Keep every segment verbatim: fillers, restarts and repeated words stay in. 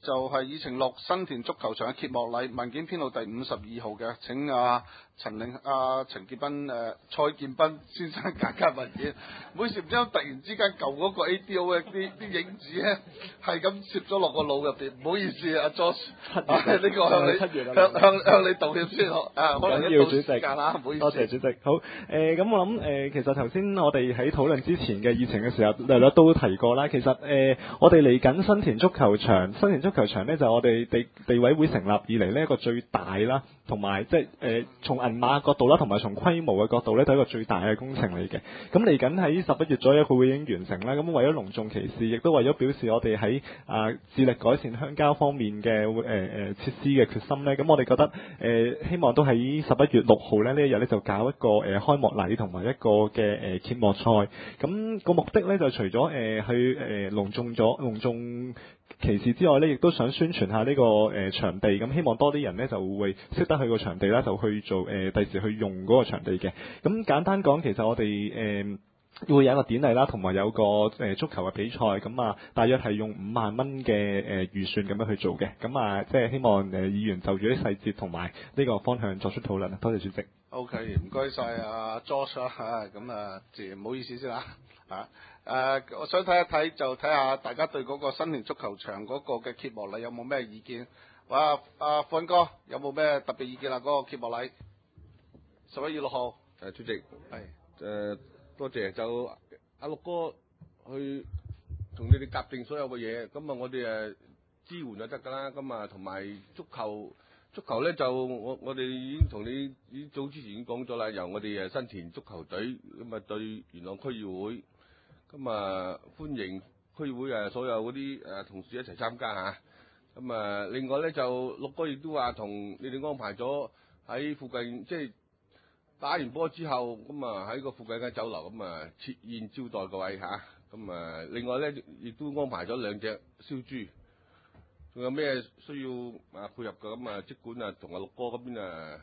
就係以晴樂新田足球場嘅揭幕禮，文件編號第五十二號嘅，請啊陳領啊陳建斌誒、呃、蔡建斌先生簡介文件。唔好意思，唔知突然之間舊嗰個 A D O 嘅啲啲影子咧係咁攝咗落個腦入邊，唔好意思啊 Josh， 呢個向你向向向你道歉先好啊，可能一到時間啦，唔好意思。 多謝主席。好誒，咁、呃、我諗誒、呃，其實頭先我哋喺討論之前嘅議程嘅時候，略略都提過啦。其實誒、呃，我哋嚟緊新田足球場，新田足球場咧就我哋地地委會成立以嚟呢一個最大啦，同埋即係誒從銀碼角度啦，同埋從規模嘅角度咧，都係一個最大嘅工程嚟嘅。咁嚟緊喺十一月左右，佢會已經完成啦。咁為咗隆重其事，亦都為咗表示我哋喺啊致力改善鄉郊方面嘅誒誒設施嘅決心咧，咁我哋覺得誒、呃、希望都喺十一月六號咧呢一日咧就搞一個誒、呃、開幕禮同埋一個嘅誒、呃、揭幕賽。咁、那個目的咧就除咗誒、呃、去誒、呃、隆重咗隆重其事之外咧，亦都想宣傳下呢、這個誒、呃、場地。咁希望多啲人咧就會識得去個場地啦，就去做誒第時去用嗰個場地嘅。咁簡單講，其實我哋誒。呃會有一個典禮啦，同埋有個誒、呃、足球嘅比賽，咁啊，大約係用五萬蚊嘅誒預算咁樣去做嘅，咁啊，即係希望誒、呃、議員就住啲細節同埋呢個方向作出討論。多謝主席。 OK， 唔該晒阿 Josh 啦嚇，咁啊，自然唔好意思先啦嚇。誒，我想睇一睇就睇下大家對嗰個新田足球場嗰個嘅揭幕禮有冇咩意見？哇，阿fon哥哥有冇咩特別意見啊？嗰、那個揭幕禮十一月六號。 誒，主席係誒。 是多謝，就阿六哥去同你哋夾定所有嘅嘢，咁啊我哋誒支援就得㗎啦。咁啊同埋足球，足球咧就我我哋已經同你已經早之前已經講咗啦，由我哋誒新田足球隊咁啊對元朗區議會，咁啊歡迎區議會誒所有嗰啲誒同事一齊參加嚇。咁啊另外咧就六哥亦都話同你哋安排咗喺附近即係。打完波之後，咁啊喺個附近嘅酒樓咁啊設宴招待各位嚇，咁啊另外咧亦都安排咗兩隻燒豬，仲有咩需要啊配合嘅咁啊，即管啊同阿六哥嗰邊啊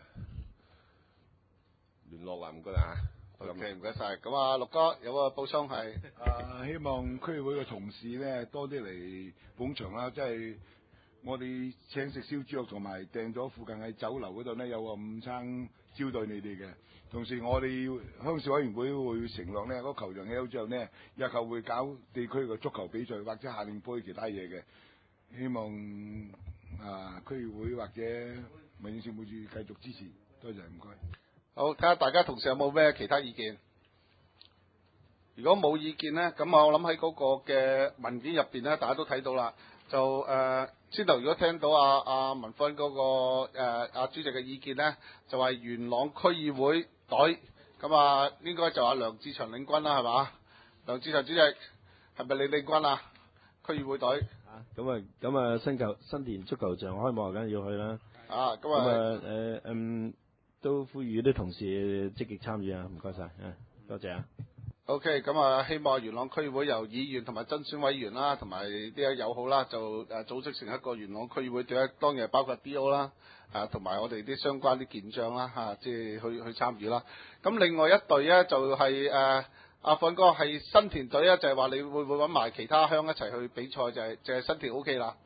聯絡啊，唔該啦嚇。 OK，唔該晒。咁啊六哥有個補充係啊，希望區議會嘅同事咧多啲嚟捧場啦，即係我哋請食燒豬肉同埋訂咗附近喺酒樓嗰度咧有個午餐。招待你哋嘅，同時我哋鄉事委員會會承諾呢嗰球場起好之後呢，日後會搞地區嘅足球比賽或者夏令杯其他嘢嘅，希望啊區議會或者民政事務處繼續支持，多謝唔該。 好，睇下大家同事有冇咩其他意見？如果冇意見呢，咁我諗喺嗰個嘅文件入邊呢，大家都睇到啦。就誒、呃，先頭如果聽到阿、啊、阿、啊、文芬嗰、那個誒阿、啊、主席嘅意見咧，就係元朗區議會隊，咁啊應該就阿梁志祥領軍啦，係嘛？梁志祥主席係咪你領軍啊？區議會隊啊，咁啊咁啊新球新田足球場開幕梗係要去啦。 啊，咁啊啊誒嗯，都呼籲啲同事積極參與啊，唔該晒，啊，多謝啊。 OK，咁啊，希望元朗區議會由議員同埋增選委員啦，同埋啲友好啦，就誒組織成一個元朗區議會隊，當然係包括 D O 啦，啊，同埋我哋啲相關啲健將啦，嚇，即係去去參與啦。咁另外一隊咧就係誒阿fon哥係新田隊咧，就係話你會唔會揾埋其他鄉一齊去比賽？就係就係新田 OK 啦。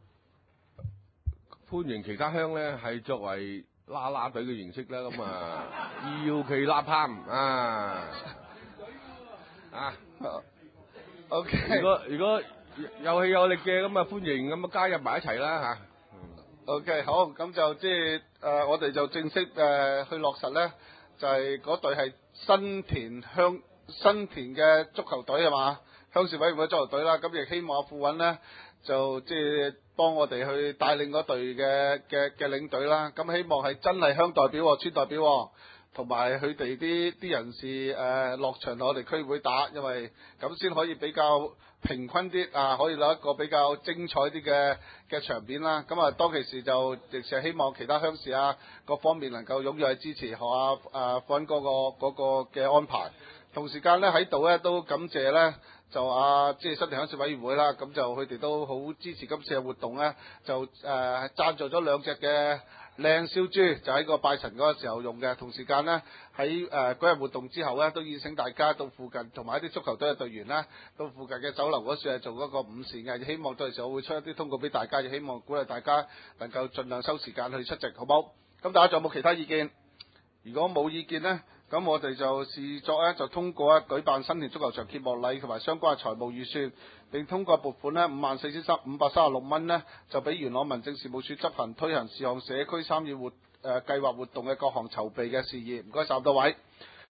歡迎其他鄉咧，係作為啦啦隊嘅形式啦，咁啊搖旗吶喊啊！啊 ，OK。 如果如果有氣有力嘅咁啊，歡迎咁啊加入埋一齊啦嚇。 OK，好，咁就即係誒，我哋就正式誒、呃、去落實咧，就係嗰隊係新田鄉新田嘅足球隊係嘛，鄉事委員會足球隊啦。咁亦希望阿傅韻咧就即係幫我哋去帶領嗰隊嘅嘅嘅領隊啦。咁希望係真係鄉代表、村代表。同埋佢哋啲啲人士誒落場同我哋區會打，因為咁先可以比較平均啲啊，可以攞一個比較精彩啲嘅嘅場面啦。咁啊，當其時就亦是希望其他鄉事啊各方面能夠踴躍去支持學下誒傅韻哥個嗰個嘅安排。 同時間咧喺度咧都感謝咧就啊即係新田鄉事委員會啦，咁就佢哋都好支持今次嘅活動咧，就誒贊助咗兩隻嘅靚燒豬，就喺個拜神嗰個時候用嘅。同時間呢，喺誒嗰日活動之後呢，都邀請大家到附近同埋一啲足球隊嘅隊員啦，到附近嘅酒樓嗰處係做嗰個午膳嘅。希望到時候我會出一啲通告俾大家，亦希望鼓勵大家能夠盡量收時間去出席，好冇？咁大家仲有冇其他意見？如果冇意見呢，咁我哋就視作咧就通過咧舉辦新田足球場揭幕禮同埋相關嘅財務預算，並通過撥款呢五萬四千三五百三十六蚊呢，就俾元朗民政事務處執行推行事項社區參與活誒計劃活動嘅各項籌備嘅事宜。唔該晒咁多位。